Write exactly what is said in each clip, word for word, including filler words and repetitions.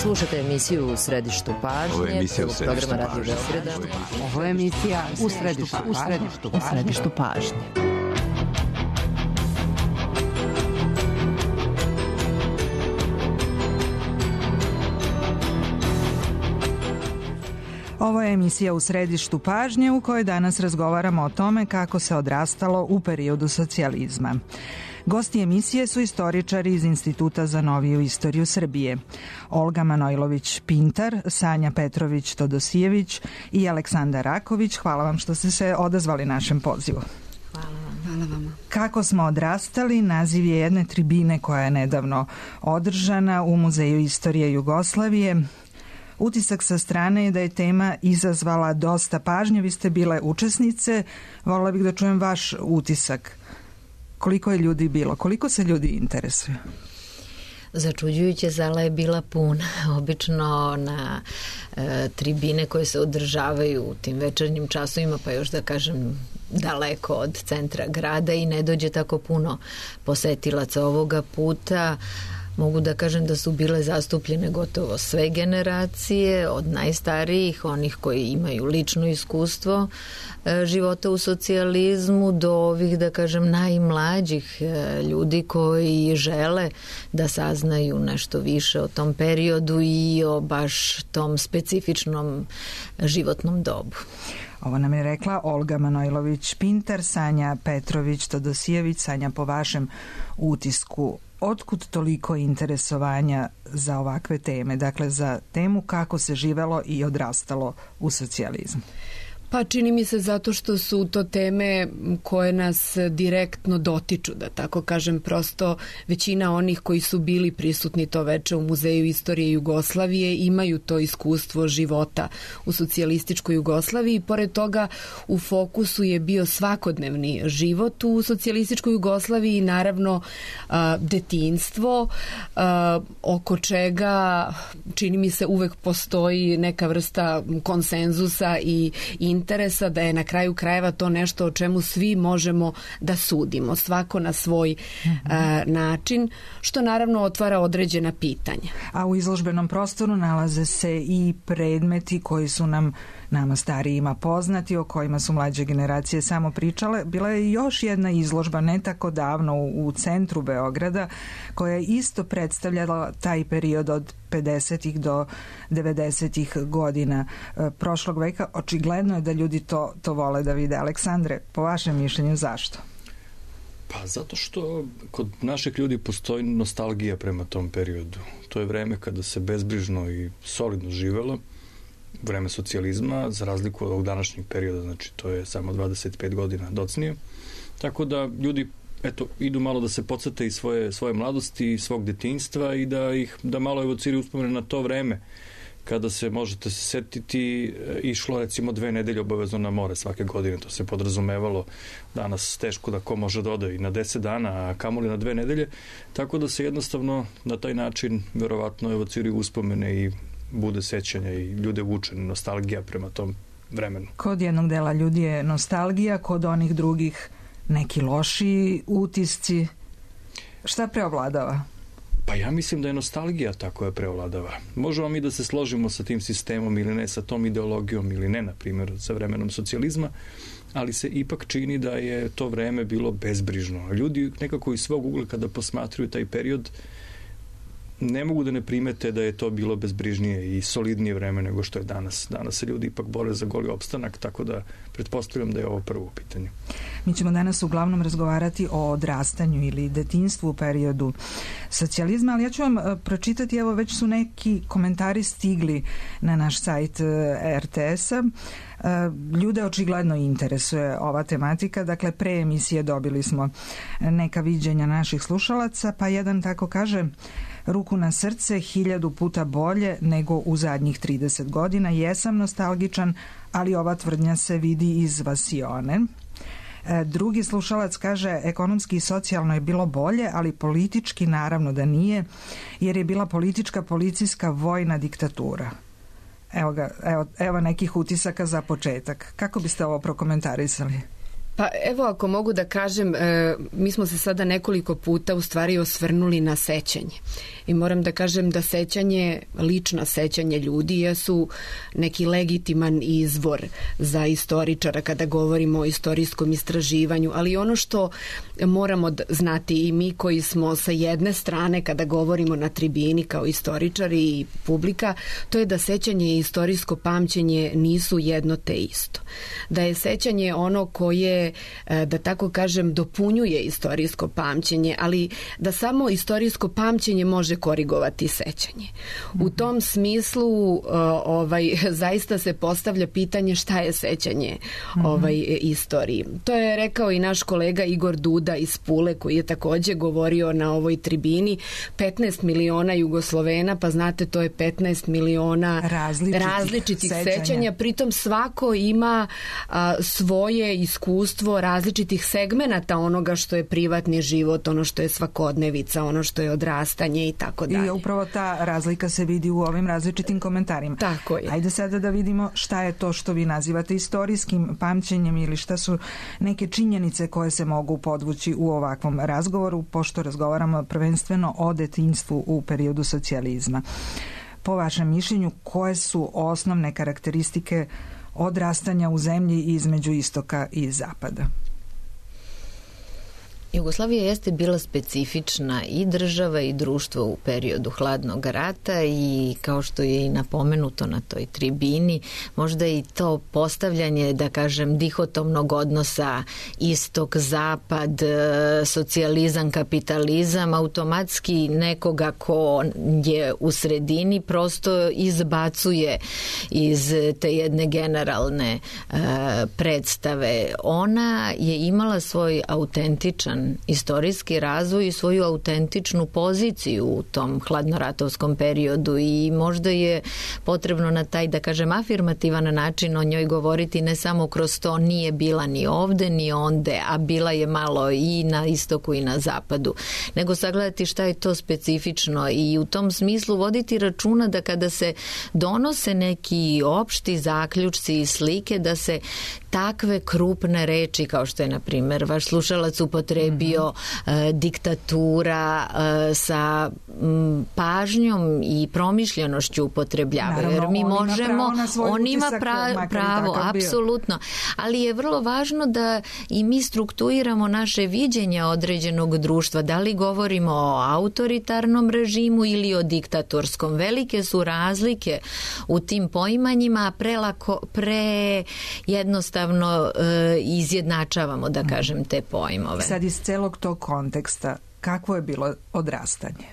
Slušate emisiju U središtu pažnje. Ovo je emisija U središtu programa Radio Beograda. Ovo je emisija U središtu pažnje. U središtu pažnje. Ovo je emisija U središtu pažnje u kojoj danas razgovaramo o tome kako se odrastalo u periodu socijalizma. Gosti emisije su istoričari iz Instituta za noviju istoriju Srbije. Olga Manojlović-Pintar, Sanja Petrović-Todosijević i Aleksandar Raković. Hvala vam što ste se odazvali našem pozivu. Hvala vam. Hvala vama. Kako smo odrastali, naziv je jedne tribine koja je nedavno održana u Muzeju istorije Jugoslavije. Utisak sa strane je da je tema izazvala dosta pažnje. Vi ste bile učesnice. Volila bih da čujem vaš utisak. Koliko je ljudi bilo? Koliko se ljudi interesuju? Začuđujuće, sala je bila puna. Obično na e, tribine koje se održavaju u tim večernjim časovima, pa još da kažem daleko od centra grada, i ne dođe tako puno posetilaca ovoga puta. Mogu da kažem da su bile zastupljene gotovo sve generacije, od najstarijih, onih koji imaju lično iskustvo e, života u socijalizmu, do ovih, da kažem, najmlađih e, ljudi koji žele da saznaju nešto više o tom periodu i o baš tom specifičnom životnom dobu. Ovo nam je rekla Olga Manojlović-Pintar, Sanja Petrović-Todosijević. Sanja, po vašem utisku, otkud toliko interesovanja za ovakve teme, dakle za temu kako se živelo i odrastalo u socijalizmu? Pa čini mi se zato što su to teme koje nas direktno dotiču, da tako kažem. Prosto većina onih koji su bili prisutni to veče u Muzeju istorije Jugoslavije imaju to iskustvo života u socijalističkoj Jugoslaviji. Pored toga u fokusu je bio svakodnevni život u socijalističkoj Jugoslaviji i naravno a, detinjstvo, a, oko čega čini mi se uvek postoji neka vrsta konsenzusa i interesa da je na kraju krajeva to nešto o čemu svi možemo da sudimo, svako na svoj uh-huh. a, način, što naravno otvara određena pitanja. A u izložbenom prostoru nalaze se i predmeti koji su nam nama starijima poznati, o kojima su mlađe generacije samo pričale. Bila je još jedna izložba ne tako davno u, u centru Beograda, koja je isto predstavljala taj period od pedesetih do devedesetih godina e, prošlog veka. Očigledno je da ljudi to, to vole da vide. Aleksandre, po vašem mišljenju zašto? Pa zato što kod naših ljudi postoji nostalgija prema tom periodu. To je vreme kada se bezbrižno i solidno živelo, vreme socijalizma, za razliku od ovog današnjeg perioda, znači to je samo dvadeset pet godina docnije. Tako da ljudi eto, idu malo da se podsete i svoje, svoje mladosti i svog detinjstva i da ih da malo evociraju uspomene na to vreme kada se, možete se setiti, išlo recimo dve nedelje obavezno na more svake godine, to se podrazumevalo. Danas teško da ko može da ode i na deset dana, a kamoli na dve nedelje, tako da se jednostavno na taj način verovatno evociraju uspomene i bude sećanja i ljude vuče nostalgija prema tom vremenu. Kod jednog dela ljudi je nostalgija, kod onih drugih neki loši utisci. Šta preovladava? Pa ja mislim da je nostalgija ta koja preovladava. Možemo mi da se složimo sa tim sistemom ili ne, sa tom ideologijom ili ne, na primjer, sa vremenom socijalizma, ali se ipak čini da je to vreme bilo bezbrižno. Ljudi nekako iz svog ugla kada posmatruju taj period ne mogu da ne primete da je to bilo bezbrižnije i solidnije vreme nego što je danas. Danas se ljudi ipak bore za goli opstanak, tako da pretpostavljam da je ovo prvo pitanje. Mi ćemo danas uglavnom razgovarati o odrastanju ili detinjstvu u periodu socijalizma, ali ja ću vam pročitati, evo već su neki komentari stigli na naš sajt er te es-a. Ljude očigledno interesuje ova tematika, dakle pre emisije dobili smo neka viđenja naših slušalaca, pa jedan tako kaže: ruku na srce, hiljadu puta bolje nego u zadnjih trideset godina. Jesam nostalgičan, ali ova tvrdnja se vidi iz vasione. Drugi slušalac kaže: ekonomski i socijalno je bilo bolje, ali politički naravno da nije, jer je bila politička, policijska, vojna diktatura. Evo ga, evo, evo nekih utisaka za početak. Kako biste ovo prokomentarisali? Pa evo, ako mogu da kažem, e, mi smo se sada nekoliko puta u stvari osvrnuli na sećanje. I moram da kažem da sećanje, lična sećanje ljudi jesu neki legitiman izvor za istoričara kada govorimo o istorijskom istraživanju, ali ono što moramo znati i mi koji smo sa jedne strane kada govorimo na tribini kao istoričari i publika, to je da sećanje i istorijsko pamćenje nisu jedno te isto. Da je sećanje ono koje, da tako kažem, dopunjuje istorijsko pamćenje, ali da samo istorijsko pamćenje može korigovati sećanje. U tom smislu ovaj, zaista se postavlja pitanje šta je sećanje ovaj, istoriji. To je rekao i naš kolega Igor Duda iz Pule, koji je takođe govorio na ovoj tribini. petnaest miliona Jugoslovena, pa znate, to je petnaest miliona različitih, različitih sećanja. sećanja. Pritom svako ima a, svoje iskustvo različitih segmenata onoga što je privatni život, ono što je svakodnevica, ono što je odrastanje i tako dalje. I upravo ta razlika se vidi u ovim različitim komentarima. Tako je. Ajde sada da vidimo šta je to što vi nazivate istorijskim pamćenjem ili šta su neke činjenice koje se mogu podvući u ovakvom razgovoru, pošto razgovaramo prvenstveno o detinjstvu u periodu socijalizma. Po vašem mišljenju, koje su osnovne karakteristike odrastanja u zemlji između istoka i zapada? Jugoslavija jeste bila specifična i država i društvo u periodu hladnog rata i kao što je i napomenuto na toj tribini, možda i to postavljanje, da kažem, dihotomnog odnosa istok-zapad, socijalizam, kapitalizam, automatski nekoga ko je u sredini prosto izbacuje iz te jedne generalne uh, predstave. Ona je imala svoj autentičan istorijski razvoj i svoju autentičnu poziciju u tom hladnoratovskom periodu i možda je potrebno na taj, da kažem, afirmativan način o njoj govoriti, ne samo kroz to nije bila ni ovde ni onde, a bila je malo i na istoku i na zapadu, nego sagledati šta je to specifično i u tom smislu voditi računa da kada se donose neki opšti zaključci i slike, da se takve krupne reči kao što je, na primjer, vaš slušalac upotrebio mm-hmm. e, diktatura e, sa m, pažnjom i promišljenošću upotrebljavaju. Jer mi on možemo, ima pravo, on ima pra, pravo, apsolutno. Ali je vrlo važno da i mi strukturiramo naše viđenje određenog društva. Da li govorimo o autoritarnom režimu ili o diktatorskom. Velike su razlike u tim poimanjima, a prelako, pre jednostavno e, izjednačavamo, da kažem, te pojmove. Sad iz celog tog konteksta, kakvo je bilo odrastanje?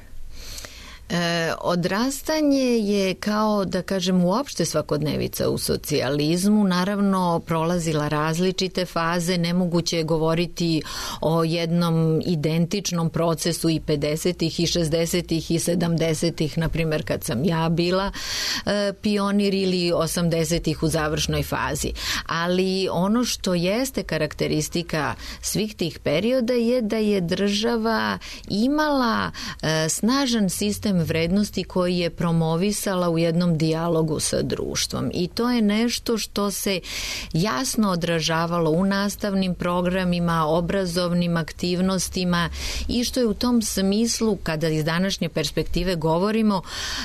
E, odrastanje je kao, da kažem, uopšte svakodnevica u socijalizmu, naravno prolazila različite faze, nemoguće je govoriti o jednom identičnom procesu i pedesetih i šezdesetih i sedamdesetih, na primjer kad sam ja bila e, pionir, ili osamdesetih u završnoj fazi. Ali ono što jeste karakteristika svih tih perioda je da je država imala e, snažan sistem vrednosti koji je promovisala u jednom dijalogu sa društvom. I to je nešto što se jasno odražavalo u nastavnim programima, obrazovnim aktivnostima i što je u tom smislu, kada iz današnje perspektive govorimo,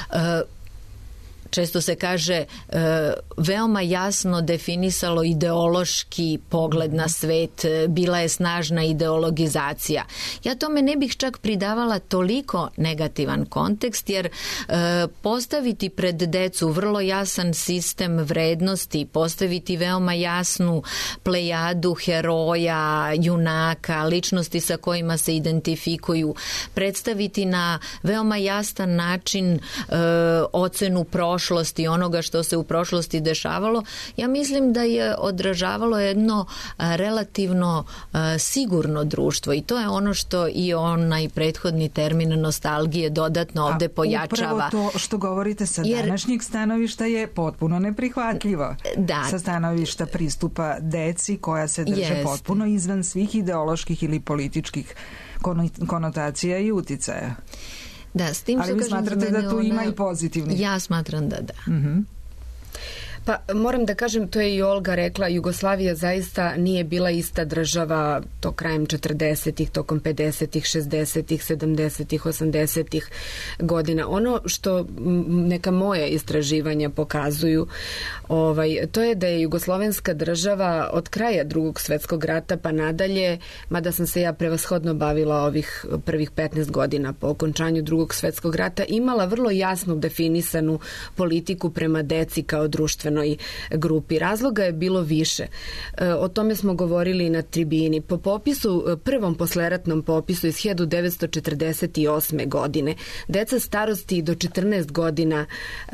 često se kaže, veoma jasno definisalo ideološki pogled na svet, bila je snažna ideologizacija. Ja tome ne bih čak pridavala toliko negativan kontekst, jer postaviti pred decu vrlo jasan sistem vrednosti, postaviti veoma jasnu plejadu heroja, junaka, ličnosti sa kojima se identifikuju, predstaviti na veoma jasan način ocenu prošlosti, onoga što se u prošlosti dešavalo, ja mislim da je odražavalo jedno relativno sigurno društvo i to je ono što i onaj prethodni termin nostalgije dodatno ovde pojačava. A upravo to što govorite sa Jer, današnjeg stanovišta je potpuno neprihvatljivo. Da. Sa stanovišta pristupa deci koja se drže Jest. potpuno izvan svih ideoloških ili političkih konotacija i uticaja. Da, s tim Ali vi smatrate da tu ona... ima i pozitivnih? Ja smatram da da. Uh-huh. Pa moram da kažem, to je i Olga rekla, Jugoslavija zaista nije bila ista država to krajem četrdesetih, tokom pedesetih, šezdesetih, sedamdesetih, osamdesetih godina. Ono što neka moja istraživanja pokazuju, ovaj, to je da je jugoslovenska država od kraja Drugog svetskog rata pa nadalje, mada sam se ja prevashodno bavila ovih prvih petnaest godina po okončanju Drugog svetskog rata, imala vrlo jasnu definisanu politiku prema deci kao društvenoj grupi. Razloga je bilo više. O tome smo govorili na tribini. Po popisu, prvom posleratnom popisu iz hiljadu devetsto četrdeset osme godine, deca starosti do četrnaest godina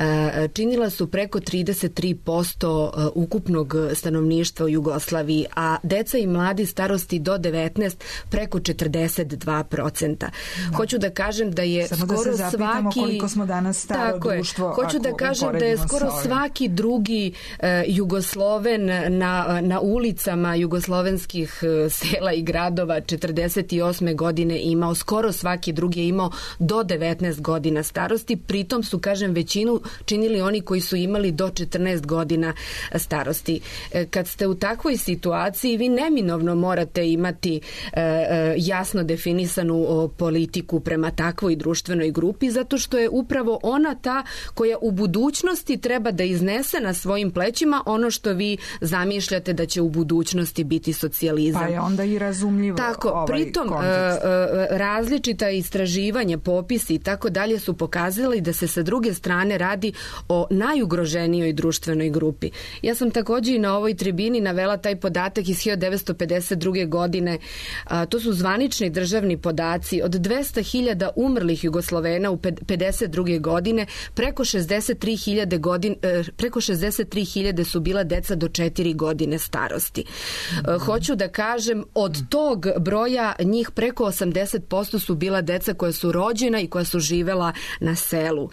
činila su preko trideset tri posto ukupnog stanovništva u Jugoslaviji, a deca i mladi starosti do devetnaest preko četrdeset dva procenta. Da. Hoću da kažem da je Samo skoro da se zapitamo svaki... koliko smo danas staro tako društvo. Je. Hoću da kažem da je skoro svaki drugi uh, Jugosloven na, na ulicama jugoslovenskih uh, sela i gradova četrdeset osme godine imao, skoro svaki drugi je imao do devetnaest godina starosti, pritom su, kažem, većinu činili oni koji su imali do četrnaest godina starosti. Kad ste u takvoj situaciji, vi neminovno morate imati uh, jasno definisanu politiku prema takvoj društvenoj grupi, zato što je upravo ona ta koja u budućnosti treba da iznese na svojim plećima ono što vi zamišljate da će u budućnosti biti socijalizam. Pa je onda i razumljivo tako, ovaj pritom, kontekst. različita istraživanja, popisi i tako dalje su pokazali da se sa druge strane radi o najugroženijoj društvenoj grupi. Ja sam također i na ovoj tribini navela taj podatak iz hiljadu devetsto pedeset druge godine. To su zvanični državni podaci. Od dvesta hiljada umrlih Jugoslovena u pedeset druge godine preko šezdeset tri hiljade godin, preko šezdeset tri hiljade su bila deca do četiri godine starosti. Mm-hmm. Hoću da kažem, od tog broja njih preko osamdeset posto su bila deca koja su rođena i koja su živela na selu.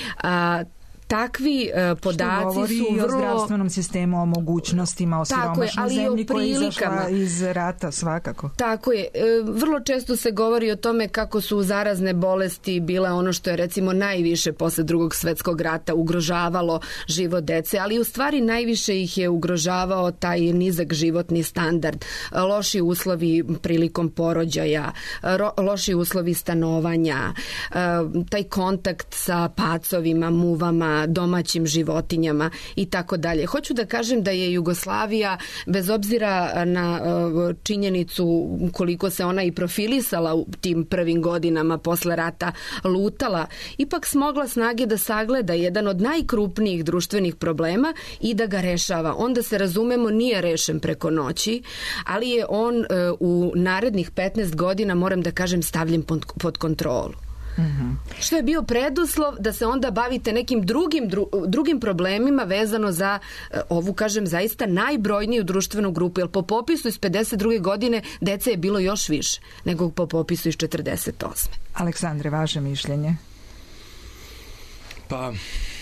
A, takvi uh, podaci su vrlo... Što govori o zdravstvenom sistemu, o mogućnostima, o siromašnoj zemlji koja je izašla iz rata svakako. Tako je. E, vrlo često se govori o tome kako su zarazne bolesti bile ono što je recimo najviše posle Drugog svetskog rata ugrožavalo život dece, ali u stvari najviše ih je ugrožavao taj nizak životni standard, loši uslovi prilikom porođaja, ro, loši uslovi stanovanja, e, taj kontakt sa pacovima, muvama, domaćim životinjama i tako dalje. Hoću da kažem da je Jugoslavija, bez obzira na činjenicu koliko se ona i profilisala u tim prvim godinama posle rata, lutala, ipak smogla snage da sagleda jedan od najkrupnijih društvenih problema i da ga rešava. Onda se razumemo, nije rešen preko noći, ali je on u narednih petnaest godina, moram da kažem, stavljen pod kontrolu. Mm-hmm. Što je bio preduslov da se onda bavite nekim drugim, dru, drugim problemima vezano za ovu, kažem, zaista najbrojniju društvenu grupu, jer po popisu iz pedeset druge godine dece je bilo još više nego po popisu iz četrdeset osme. Aleksandre, vaše mišljenje? Pa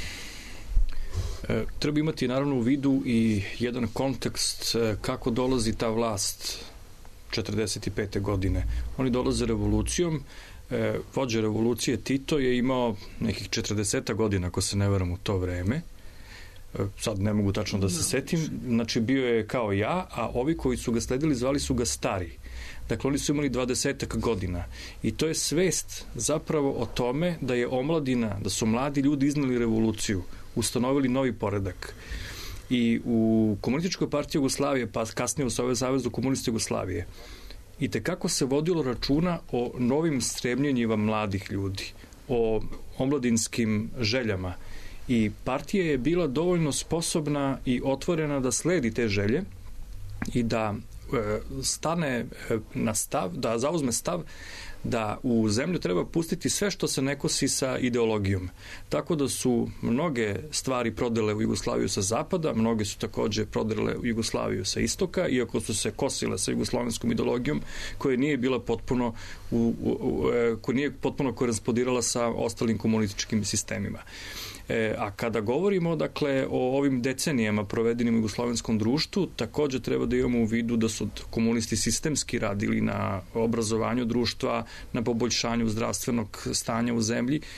e, treba imati naravno u vidu i jedan kontekst e, kako dolazi ta vlast četrdeset pete godine. Oni dolaze revolucijom. E, vođa revolucije Tito je imao nekih četrdeset godina, ako se ne varam, u to vreme. E, sad ne mogu tačno da se setim. Znači, bio je kao ja, a ovi koji su ga sledili zvali su ga stari. Dakle, oni su imali dvadesetak godina. I to je svest zapravo o tome da je omladina, da su mladi ljudi izneli revoluciju, ustanovili novi poredak. I u Komunističkoj partiji Jugoslavije, pa kasnije u Savezu komunista Jugoslavije, i tekako se vodilo računa o novim stremljenjima mladih ljudi, o omladinskim željama. I partija je bila dovoljno sposobna i otvorena da sledi te želje i da e, stane na stav, da zauzme stav da u zemlju treba pustiti sve što se ne kosi sa ideologijom. Tako da su mnoge stvari prodele u Jugoslaviju sa zapada, mnoge su takođe prodele u Jugoslaviju sa istoka, iako su se kosile sa jugoslovenskom ideologijom koja nije bila potpuno u, u, u, koja nije potpuno korespondirala sa ostalim komunističkim sistemima. E, a kada govorimo, dakle, o ovim decenijama provedenim u jugoslovenskom društvu, takođe treba da imamo u vidu da su komunisti sistemski radili na obrazovanju društva, na poboljšanju zdravstvenog stanja u zemlji,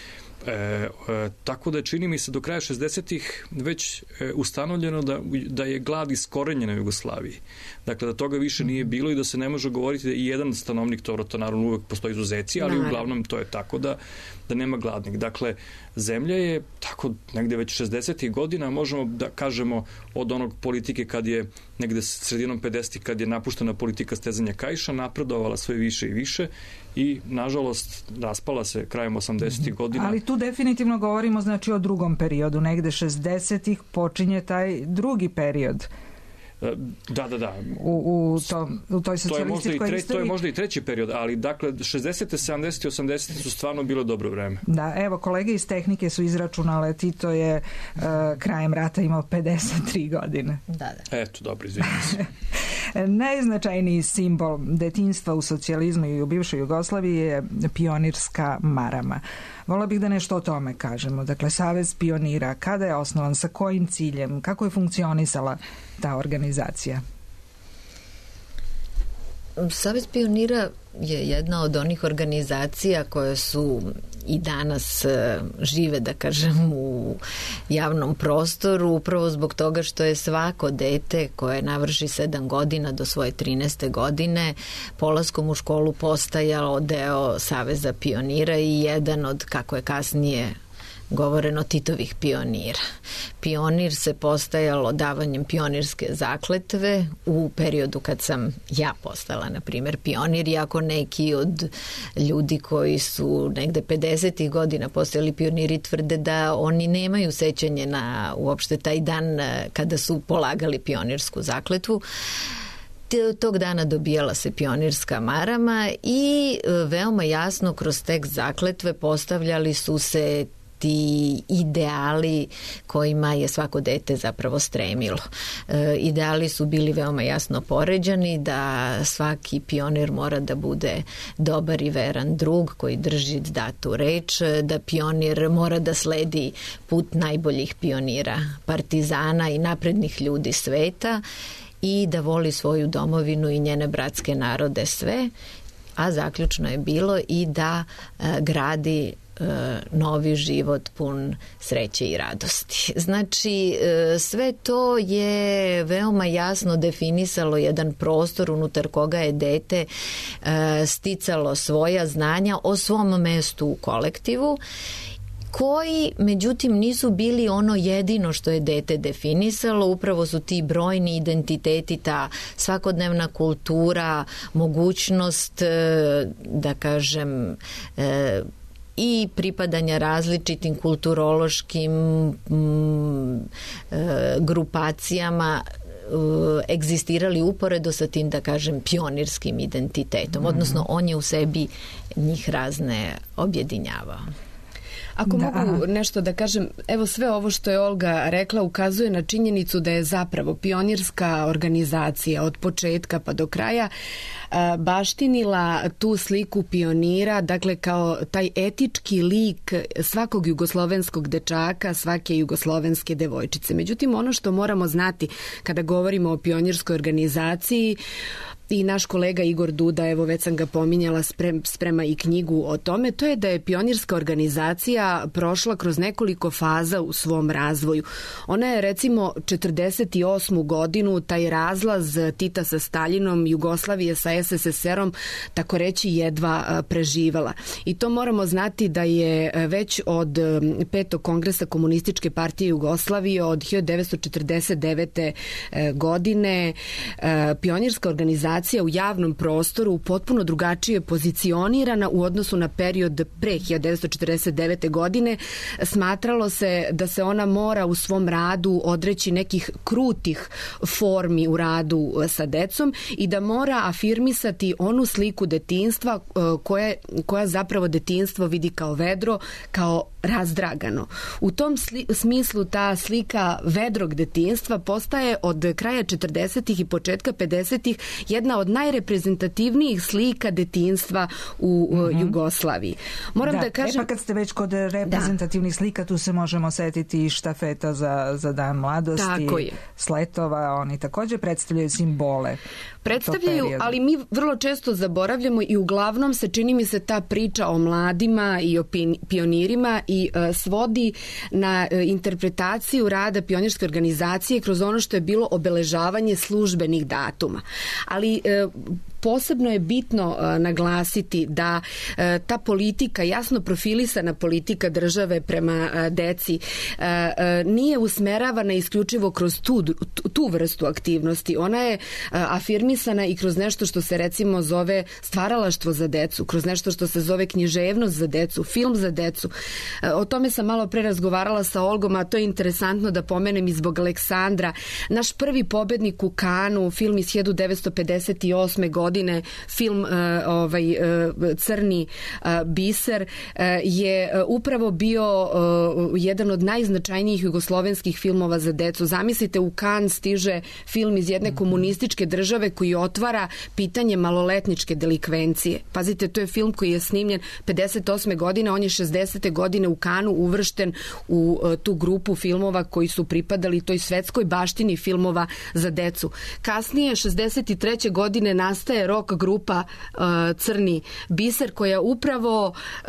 E, e, tako da je, čini mi se, do kraja šezdesetih već e, ustanovljeno da, da je glad iskorenjen u Jugoslaviji. Dakle, da toga više nije bilo i da se ne može govoriti da i jedan stanovnik, to, to naravno uvek postoji izuzeci, ali naravno, uglavnom to je tako da, da nema gladnih. Dakle, zemlja je tako negde već šezdesetih godina, možemo da kažemo od onog politike kad je negde sredinom pedesetih kad je napuštena politika stezanja kaiša, napredovala sve više i više i, nažalost, raspala se krajem osamdesetih godina. Ali tu definitivno govorimo, znači, o drugom periodu. Negde šezdesetih počinje taj drugi period. Da, da, da. U, u, to, u toj socijalističkoj tre, istoriji. To je možda i treći period, ali dakle šezdesete, sedamdesete, osamdesete su stvarno bilo dobro vreme. Da, evo, kolege iz tehnike su izračunale, Tito je uh, krajem rata imao pedeset tri godine. Da, da. Eto, dobro, izvinim se. Najznačajniji simbol detinjstva u socijalizmu i u bivšoj Jugoslaviji je pionirska marama. Volila bih da nešto o tome kažemo. Dakle, Savez pionira, kada je osnovan, sa kojim ciljem, kako je funkcionisala ta organizacija? Savez pionira je jedna od onih organizacija koje su i danas žive, da kažem, u javnom prostoru, upravo zbog toga što je svako dete koje navrši sedam godina do svoje trinaeste godine polaskom u školu postajalo deo Saveza pionira i jedan od, kako je kasnije govoreno, Titovih pionira. Pionir se postajalo davanjem pionirske zakletve u periodu kad sam ja postala, na primjer, pionir, iako neki od ljudi koji su negde pedesetih godina postajali pioniri tvrde da oni nemaju sećanje na uopšte taj dan kada su polagali pionirsku zakletvu. Tog dana dobijala se pionirska marama i veoma jasno kroz tekst zakletve postavljali su se ti ideali kojima je svako dete zapravo stremilo. E, ideali su bili veoma jasno poređani, da svaki pionir mora da bude dobar i veran drug koji drži datu reč, da pionir mora da sledi put najboljih pionira, partizana i naprednih ljudi sveta i da voli svoju domovinu i njene bratske narode sve, a zaključno je bilo i da e, gradi novi život pun sreće i radosti. Znači, sve to je veoma jasno definisalo jedan prostor unutar koga je dete sticalo svoja znanja o svom mestu u kolektivu, koji, međutim, nisu bili ono jedino što je dete definisalo. Upravo su ti brojni identiteti, ta svakodnevna kultura, mogućnost, da kažem, i pripadanja različitim kulturološkim mm, e, grupacijama e, egzistirali uporedo sa tim, da kažem, pionirskim identitetom. Mm-hmm. Odnosno, on je u sebi njih razne objedinjavao. Ako da, mogu aha. nešto da kažem, evo sve ovo što je Olga rekla ukazuje na činjenicu da je zapravo pionirska organizacija od početka pa do kraja baštinila tu sliku pionira, dakle kao taj etički lik svakog jugoslovenskog dečaka, svake jugoslovenske devojčice. Međutim, ono što moramo znati kada govorimo o pionirskoj organizaciji, i naš kolega Igor Duda, evo već sam ga pominjala, sprema i knjigu o tome, to je da je pionirska organizacija prošla kroz nekoliko faza u svom razvoju. Ona je recimo četrdeset osmu godinu, taj razlaz Tita sa Staljinom, Jugoslavije sa es es es erom, tako reći, jedva preživala. I to moramo znati da je već od petog kongresa Komunističke partije Jugoslavije od hiljadu devetsto četrdeset devete godine pionirska organizacija u javnom prostoru potpuno drugačije pozicionirana u odnosu na period pre hiljadu devetsto četrdeset devete godine. Smatralo se da se ona mora u svom radu odreći nekih krutih formi u radu sa decom i da mora afirmisati onu sliku detinjstva koja, koja zapravo detinjstvo vidi kao vedro, kao razdragano. U tom sli, smislu ta slika vedrog detinjstva postaje od kraja četrdesetih i početka pedesetih jedna od najreprezentativnijih slika detinjstva u mm-hmm. Jugoslaviji. Moram da, da kažem... E pa kad ste već kod reprezentativnih da. slika, tu se možemo setiti i štafeta za, za dan mladosti, sletova, oni također predstavljaju simbole. predstavljaju, ali mi vrlo često zaboravljamo i uglavnom se čini mi se ta priča o mladima i o pionirima i uh, svodi na uh, interpretaciju rada pionirske organizacije kroz ono što je bilo obeležavanje službenih datuma. Ali uh, posebno je bitno uh, naglasiti da uh, ta politika, jasno profilisana politika države prema uh, deci uh, uh, nije usmeravana isključivo kroz tu, tu vrstu aktivnosti. Ona je uh, afirmisana i kroz nešto što se recimo zove stvaralaštvo za decu, kroz nešto što se zove književnost za decu, film za decu. Uh, o tome sam malo pre razgovarala sa Olgom, a to je interesantno da pomenem i zbog Aleksandra. Naš prvi pobednik u Kanu, film iz hiljadu devetsto pedeset osme godine, film uh, ovaj, uh, Crni uh, biser uh, je uh, upravo bio uh, jedan od najznačajnijih jugoslovenskih filmova za decu. Zamislite, u Kan stiže film iz jedne komunističke države koji otvara pitanje maloletničke delikvencije. Pazite, to je film koji je snimljen pedeset osme godine, on je šezdesete godine u Kanu uvršten u uh, tu grupu filmova koji su pripadali toj svetskoj baštini filmova za decu. Kasnije, šezdeset treće godine nastaje rock grupa uh, Crni biser, koja upravo uh,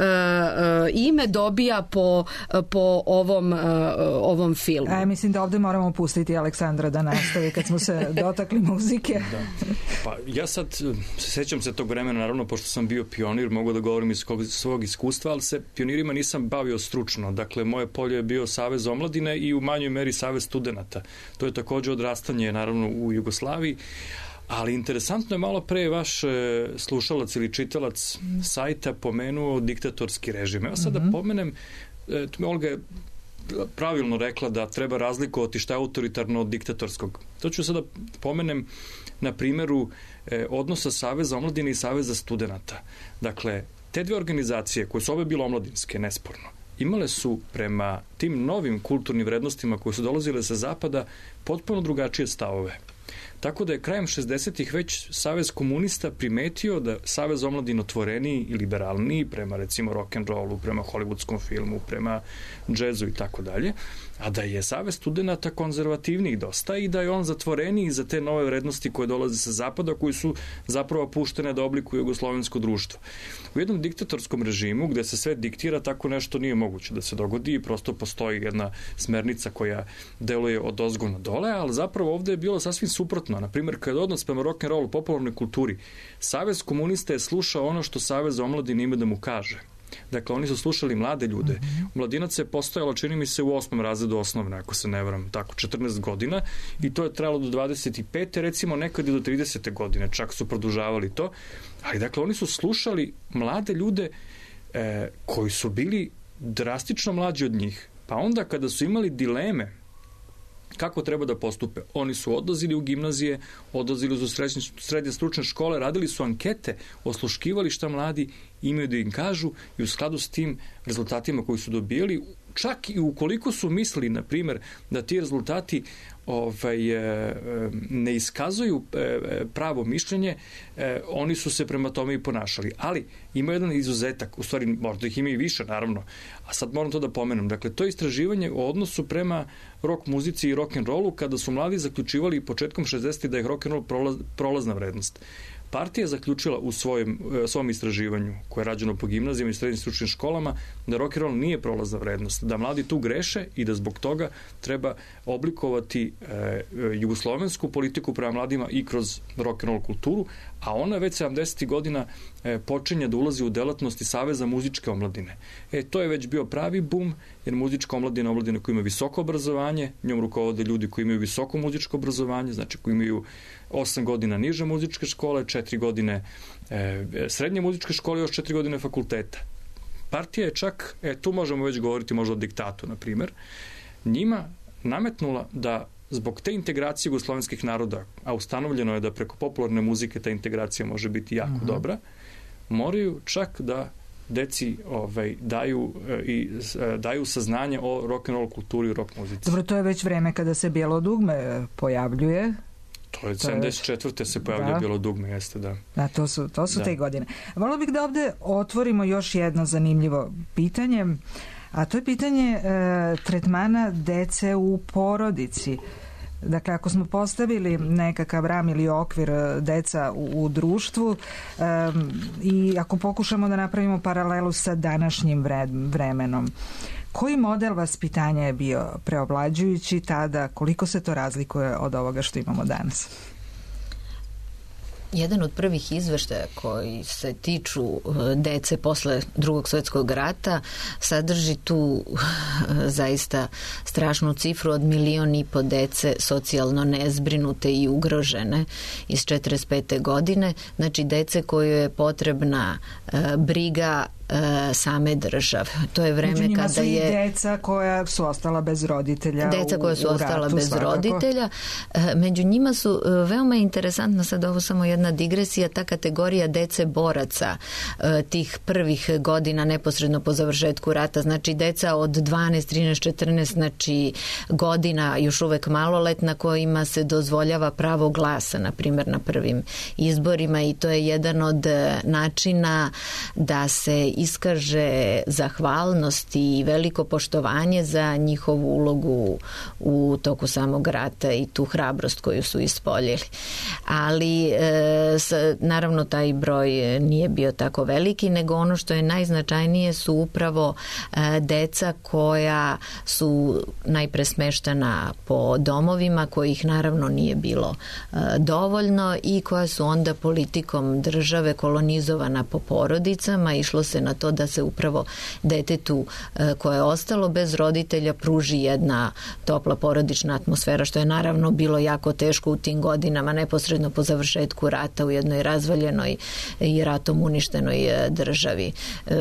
uh, ime dobija po, uh, po ovom, uh, ovom filmu. E, mislim da ovde moramo pustiti Aleksandra da nastavi kad smo se dotakli muzike. Da. Pa ja sad sećam se tog vremena, naravno, pošto sam bio pionir, mogu da govorim iz svog iskustva, ali se pionirima nisam bavio stručno. Dakle, moje polje je bio Savez omladine i u manjoj meri Savez studenata. To je takođe odrastanje, naravno, u Jugoslaviji. Ali interesantno je, malo pre vaš slušalac ili čitalac sajta pomenuo diktatorski režim. Evo sad da pomenem, tu me Olga je pravilno rekla da treba razlikovati šta je autoritarno od diktatorskog. To ću sada pomenem na primjeru odnosa Saveza omladine i Saveza studenata. Dakle, te dve organizacije koje su obe bile omladinske, nesporno, imale su prema tim novim kulturnim vrednostima koje su dolazile sa zapada potpuno drugačije stavove. Tako da je krajem šezdesetih već Savez komunista primetio da Savez omladin otvoreniji i liberalniji prema recimo rock'n'rollu, prema hollywoodskom filmu, prema džezu i tako dalje, a da je Savez studenata konzervativniji dosta i da je on zatvoreniji za te nove vrednosti koje dolaze sa zapada, koji su zapravo puštene da oblikuju jugoslovensko društvo. U jednom diktatorskom režimu gde se sve diktira, tako nešto nije moguće da se dogodi i prosto postoji jedna smernica koja deluje od ozgo na dole, ali zapravo ovde je bilo sasvim suprotno. Na primjer, kada je odnos prema rock'n'rollu, popularnoj kulturi, Savez komunista je slušao ono što Savez omladine ima da mu kaže. Dakle, oni su slušali mlade ljude. Mladinac je postojala, čini mi se, u osmom razredu osnovne, ako se ne varam, tako, četrnaest godina, i to je trajalo do dvadeset pete, recimo nekad i do tridesete godine, čak su produžavali to. Ali, dakle, oni su slušali mlade ljude e, koji su bili drastično mlađi od njih. Pa onda, kada su imali dileme kako treba da postupe, oni su odlazili u gimnazije, odlazili u srednje, srednje stručne škole, radili su ankete, osluškivali šta mladi imaju da im kažu i u skladu s tim rezultatima koji su dobijali, čak i ukoliko su mislili, na primjer, da ti rezultati ovaj, ne iskazuju pravo mišljenje, oni su se prema tome i ponašali. Ali ima jedan izuzetak, u stvari možda ih ima i više, naravno, a sad moram to da pomenem. Dakle, to je istraživanje o odnosu prema rock muzici i rock'n'rollu, kada su mladi zaključivali početkom šezdesetih da je rock'n'roll prolaz, prolazna vrednost. Partija je zaključila u svojim, svom istraživanju, koje je rađeno po gimnazijama i srednjim stručnim školama, da rock'n'roll nije prolazna vrednost, da mladi tu greše i da zbog toga treba oblikovati e, jugoslovensku politiku prema mladima i kroz rock'n'roll kulturu, a ona već sedamdesetih godina e, počinje da ulazi u delatnosti Saveza muzičke omladine. E, to je već bio pravi bum, jer muzička omladina je omladina koja ima visoko obrazovanje, njom rukovode ljudi koji imaju visoko muzičko obrazovanje, znači koji imaju osam godina niže muzičke škole, četiri godine e, srednje muzičke škole i još četiri godine fakulteta. Partija je čak, e, tu možemo već govoriti možda o diktatu, na primjer, njima nametnula da zbog te integracije jugoslovenskih naroda, a ustanovljeno je da preko popularne muzike ta integracija može biti jako uh-huh. dobra, moraju čak da deci ovaj, daju e, i e, daju saznanje o rock'n'roll kulturi i rock muzici. Dobro, to je već vreme kada se Bijelo dugme pojavljuje. To je sedamdeset četvrte se pojavljuje da. Bijelo dugme, jeste, da. Da, to su, to su da. te godine. Volila bih da ovde otvorimo još jedno zanimljivo pitanje, a to je pitanje e, tretmana dece u porodici. Dakle, ako smo postavili nekakav ram ili okvir deca u, u društvu um, i ako pokušamo da napravimo paralelu sa današnjim vre, vremenom, koji model vaspitanja je bio preovlađujući tada, koliko se to razlikuje od ovoga što imamo danas? Jedan od prvih izveštaja koji se tiču dece posle Drugog svjetskog rata sadrži tu zaista strašnu cifru od milion i po dece socijalno nezbrinute i ugrožene iz četrdeset pete godine. Znači dece kojoj je potrebna briga same države. To je vreme Među njima kada su i je deca koja su ostala bez roditelja. Deca koja su u, u ostala ratu, bez svakako. roditelja. Među njima su veoma interesantna, sad ovo samo jedna digresija, ta kategorija dece boraca tih prvih godina neposredno po završetku rata. Znači deca od dvanaest, trinaest, četrnaest znači godina još uvek maloletna kojima se dozvoljava pravo glasa, na primjer na prvim izborima, i to je jedan od načina da se iskaže zahvalnost i veliko poštovanje za njihovu ulogu u toku samog rata i tu hrabrost koju su ispoljili. Ali e, s, naravno taj broj nije bio tako veliki, nego ono što je najznačajnije su upravo e, deca koja su najpre smeštena po domovima, kojih naravno nije bilo e, dovoljno i koja su onda politikom države kolonizovana po porodicama. Išlo se na to da se upravo detetu e, koje je ostalo bez roditelja pruži jedna topla porodična atmosfera, što je naravno bilo jako teško u tim godinama neposredno po završetku rata u jednoj razvaljenoj i ratom uništenoj e, državi. E,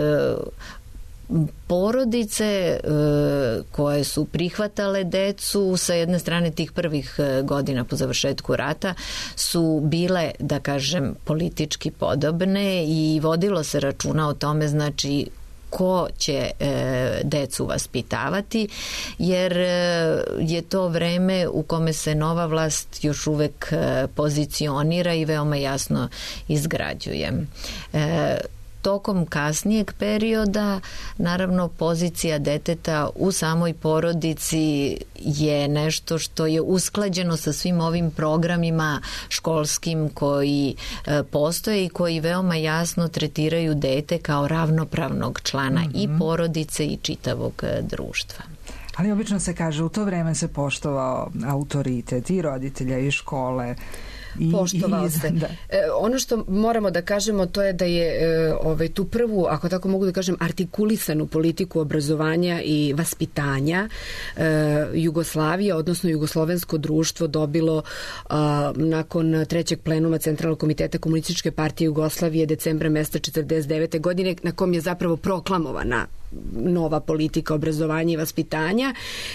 porodice e, koje su prihvatale decu sa jedne strane tih prvih godina po završetku rata su bile, da kažem, politički podobne i vodilo se računa o tome, znači ko će e, decu vaspitavati, jer e, je to vreme u kome se nova vlast još uvek e, pozicionira i veoma jasno izgrađuje. E, Tokom kasnijeg perioda, naravno, pozicija deteta u samoj porodici je nešto što je usklađeno sa svim ovim programima školskim koji e, postoje i koji veoma jasno tretiraju dete kao ravnopravnog člana mm-hmm. i porodice i čitavog e, društva. Ali obično se kaže, u to vreme se poštovao autoritet i roditelja i škole. I, poštovao i, se. Da. E, ono što moramo da kažemo to je da je e, ovaj, tu prvu, ako tako mogu da kažem, artikulisanu politiku obrazovanja i vaspitanja e, Jugoslavija, odnosno Jugoslovensko društvo dobilo a, nakon trećeg plenuma Centralnog komiteta Komunističke partije Jugoslavije decembra meseca četrdeset devete godine, na kom je zapravo proklamovana nova politika obrazovanja i vaspitanja.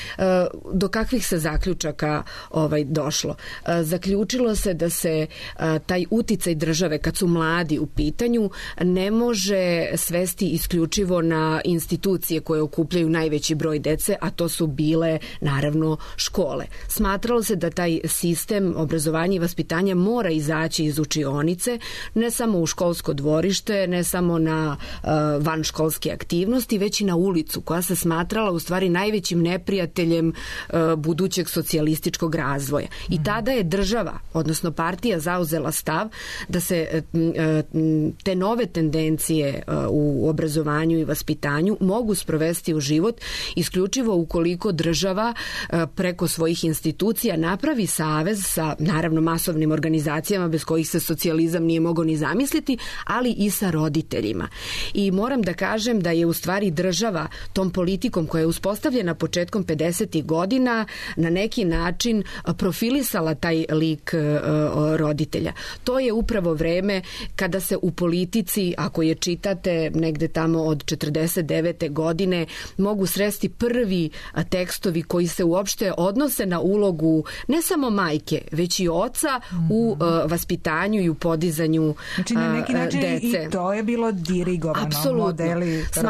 Do kakvih se zaključaka ovaj došlo? Zaključilo se da se taj uticaj države kad su mladi u pitanju ne može svesti isključivo na institucije koje okupljaju najveći broj dece, a to su bile naravno škole. Smatralo se da taj sistem obrazovanja i vaspitanja mora izaći iz učionice, ne samo u školsko dvorište, ne samo na uh, vanškolske aktivnosti, već i na ulicu, koja se smatrala u stvari najvećim neprijateljem uh, budućeg socijalističkog razvoja. I tada je država, odnosno partija, zauzela stav da se uh, te nove tendencije uh, u obrazovanju i vaspitanju mogu sprovesti u život isključivo ukoliko država uh, preko svojih institucija napravi savez sa, naravno, masovnim organizacijama bez kojih se socijalizam nije mogao ni zamisliti, ali i sa roditeljima. I moram da kažem da je u stvari država tom politikom koja je uspostavljena početkom pedesetih godina na neki način profilisala taj lik uh, roditelja. To je upravo vreme kada se u politici, ako je čitate negde tamo od četrdeset devete godine, mogu sresti prvi tekstovi koji se uopšte odnose na ulogu ne samo majke, već i oca u uh, vaspitanju i u podizanju uh, znači, na neki način dece. I to je bilo dirigovano. Apsolutno. Modeli Smatralo roditelja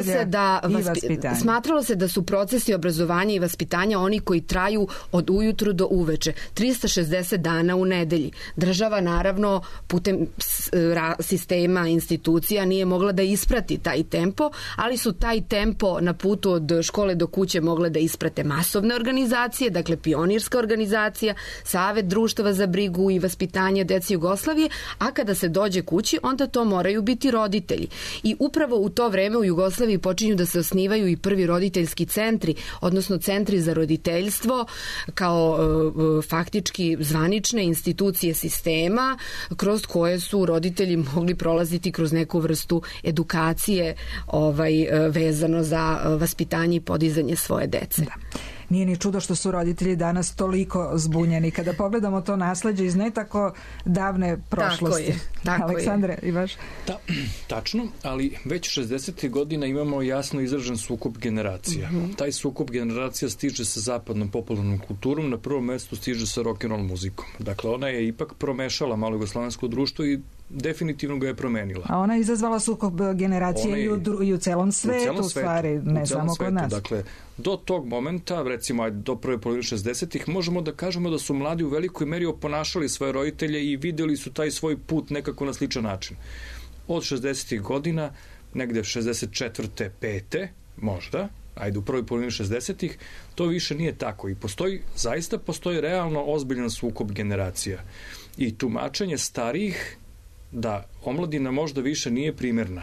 se da vaspi, smatralo se da su procesi obrazovanja i vaspitanja oni koji traju od ujutru do uveče, trista šezdeset dana u nedelji. Država naravno putem sistema, institucija nije mogla da isprati taj tempo, ali su taj tempo na putu od škole do kuće mogle da isprate masovne organizacije, dakle pionirska organizacija, Savet društava za brigu i vaspitanje dece Jugoslavije, a kada se dođe kući, onda to moraju biti roditelji. I upravo u to vreme u Jugoslaviji počinju da se osnivaju i prvi roditeljski centri, odnosno centri za roditeljstvo kao e, faktički zvanične institucije sistema kroz koje su roditelji mogli prolaziti kroz neku vrstu edukacije ovaj, vezano za vaspitanje i podizanje svoje dece. Da. Nije ni čudo što su roditelji danas toliko zbunjeni. Kada pogledamo to nasleđe iz ne tako davne prošlosti. Tako je. Tako Aleksandre, je. i vaš? Da, tačno, ali već šezdesetih godina imamo jasno izražen sukob generacija. Mm-hmm. Taj sukob generacija stiže sa zapadnom popularnom kulturom, na prvom mestu stiže sa rock'n'roll muzikom. Dakle, ona je ipak promešala malo jugoslovensko društvo i definitivno ga je promenila. A ona je izazvala sukob generacije je, i, u, i u celom svetu, u celom svetu stvari, ne samo kod nas. Dakle, do tog momenta, recimo do prve polovine šezdesetih, možemo da kažemo da su mladi u velikoj meri oponašali svoje roditelje i videli su taj svoj put nekako na sličan način. Od šezdesetih godina, negde šezdeset četvrte pete možda, ajde u prvoj polovini šezdesetih, to više nije tako i postoji, zaista postoji realno ozbiljan sukob generacija. I tumačenje starijih da omladina možda više nije primerna.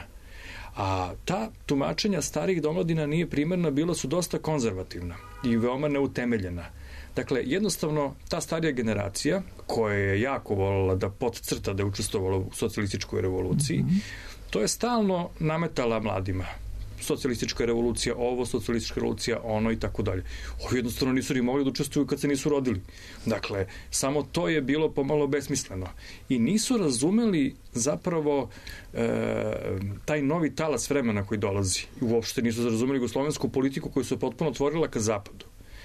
A ta tumačenja starih da omladina nije primerna bila su dosta konzervativna i veoma neutemeljena. Dakle, jednostavno, ta starija generacija, koja je jako voljela da podcrta da je učestvovala u socijalističkoj revoluciji, mm-hmm. to je stalno nametala mladima. Socijalistička revolucija ovo, socijalistička revolucija ono i tako dalje. Ovi jednostavno nisu ni mogli da učestvuju kad se nisu rodili. Dakle, samo to je bilo pomalo besmisleno. I nisu razumeli zapravo e, taj novi talas vremena koji dolazi. I uopšte nisu razumeli jugoslovensku politiku koju se potpuno otvorila ka zapadu.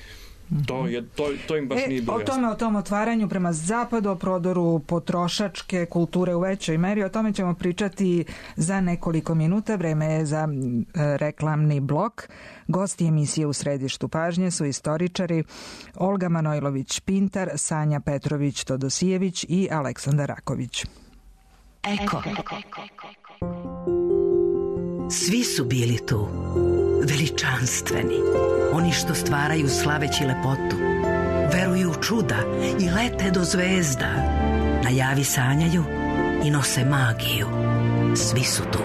To, je, to, to im baš e, nije bilo jasno. O tome, jasno. o tom otvaranju prema zapadu, o prodoru potrošačke kulture u većoj meri, o tome ćemo pričati za nekoliko minuta. Vreme je za e, reklamni blok. Gosti emisije U središtu pažnje su istoričari Olga Manojlović-Pintar, Sanja Petrović-Todosijević i Aleksandar Raković. Eko. Svi su bili tu, veličanstveni, oni što stvaraju slaveći lepotu, veruju u čuda i lete do zvezda, na javi sanjaju i nose magiju. Svi su tu.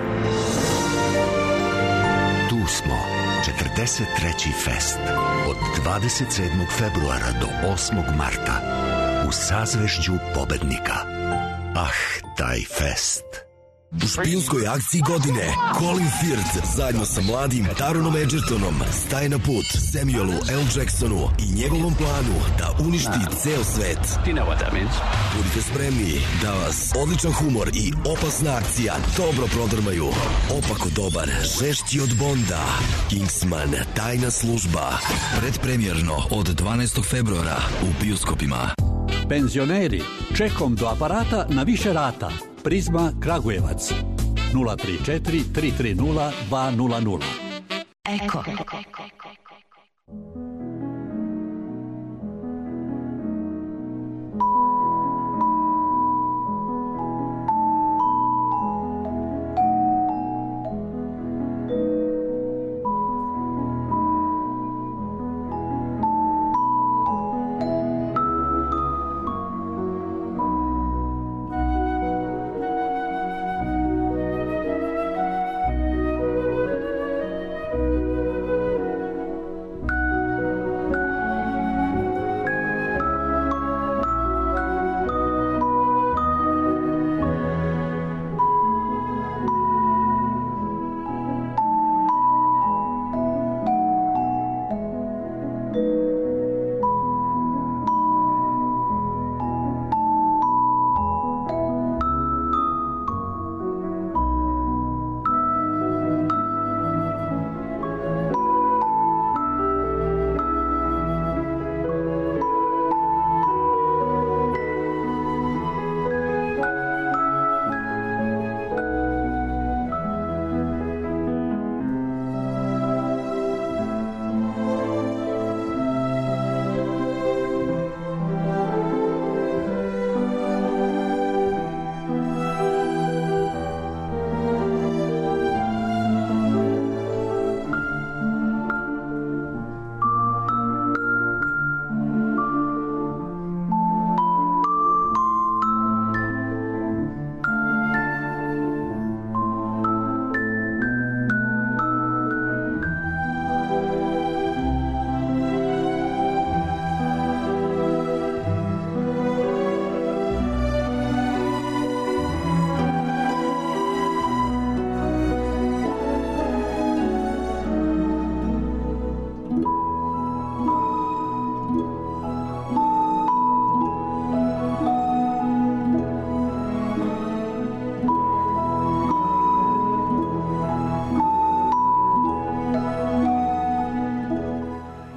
Tu smo, četrdeset treći fest, od dvadeset sedmog februara do osmog marta, u sazvežđu pobednika. Ah, taj fest! U špijunskoj akciji godine Colin Firth zajedno sa mladim Taronom Edgertonom staje na put Samuelu L. Jacksonu i njegovom planu da uništi ceo svet. Budite spremni da vas odličan humor i opasna akcija dobro prodrmaju. Opako dobar, žešći od Bonda, Kingsman, tajna služba. Predpremjerno od dvanaestog februara u bioskopima. Penzioneri, čekom do aparata na više rata. Prizma Kragujevac nula tri četiri tri tri nula dva nula nula. Eko.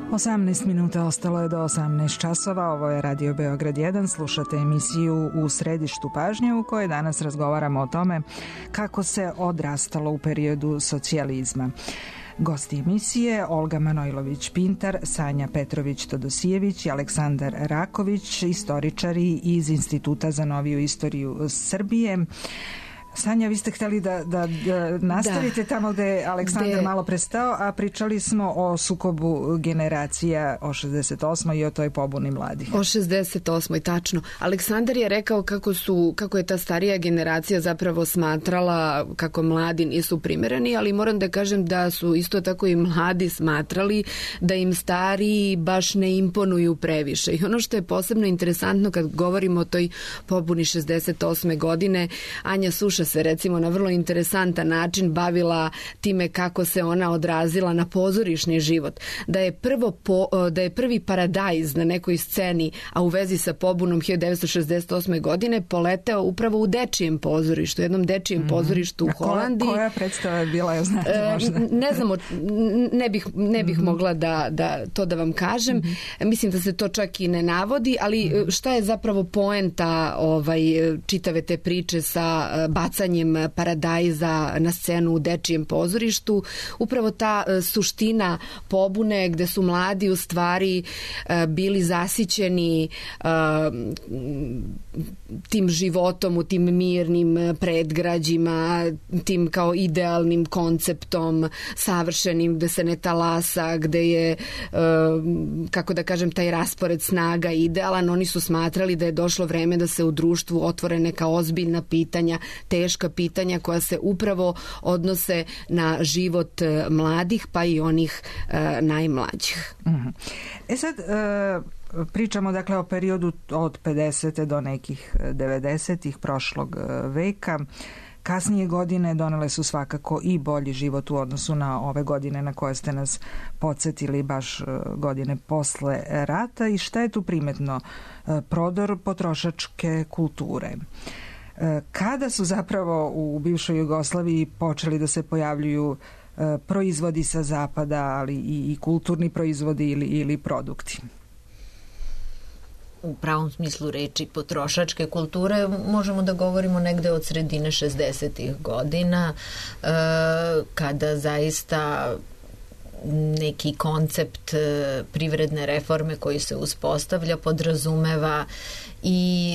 osamnaest minuta ostalo je do osamnaest časova. Ovo je Radio Beograd jedan. Slušate emisiju U središtu pažnje u kojoj danas razgovaramo o tome kako se odrastalo u periodu socijalizma. Gosti emisije Olga Manojlović-Pintar, Sanja Petrović-Todosijević i Aleksandar Raković, istoričari iz Instituta za noviju istoriju Srbije. Sanja, vi ste htjeli da, da, da nastavite da. tamo gde je Aleksandar de... malo prestao, a pričali smo o sukobu generacija o šezdeset osmoj i o toj pobuni mladih. O šezdeset osmoj, tačno. Aleksandar je rekao kako, su, kako je ta starija generacija zapravo smatrala kako mladi nisu primereni, ali moram da kažem da su isto tako i mladi smatrali da im stariji baš ne imponuju previše. I ono što je posebno interesantno kad govorimo o toj pobuni šezdeset osme godine, Anja Suša se recimo na vrlo interesantan način bavila time kako se ona odrazila na pozorišni život. Da je, prvo po, da je prvi paradajz na nekoj sceni, a u vezi sa pobunom hiljadu devetsto šezdeset osme godine, poleteo upravo u dečijem pozorištu, jednom dečijem mm-hmm. pozorištu u Holandiji. Koja, koja predstava je bila, ja znate možda? E, ne znamo, ne bih, ne bih mm-hmm. mogla da, da to da vam kažem. Mm-hmm. Mislim da se to čak i ne navodi, ali mm-hmm. šta je zapravo poenta ovaj, čitave te priče sa bacanjem paradajza na scenu u dečijem pozorištu? Upravo ta suština pobune gde su mladi u stvari bili zasićeni tim životom u tim mirnim predgrađima, tim kao idealnim konceptom savršenim, gde se ne talasa, gde je, kako da kažem, taj raspored snaga idealan. Oni su smatrali da je došlo vreme da se u društvu otvore neka ozbiljna pitanja, teška pitanja koja se upravo odnose na život mladih, pa i onih e, najmlađih. Mm-hmm. E sad, e, pričamo dakle o periodu od pedesete do nekih devedesetih prošlog veka. Kasnije godine donele su svakako i bolji život u odnosu na ove godine na koje ste nas podsjetili, baš godine posle rata. I šta je tu primetno? Prodor potrošačke kulture. Kada su zapravo u bivšoj Jugoslaviji počeli da se pojavljuju proizvodi sa zapada, ali i, i kulturni proizvodi ili, ili produkti? U pravom smislu reči potrošačke kulture možemo da govorimo negde od sredine šezdesetih godina, kada zaista neki koncept privredne reforme koji se uspostavlja podrazumeva i